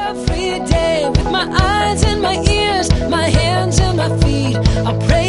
every day with my eyes and my ears, my hands and my feet. I'll pray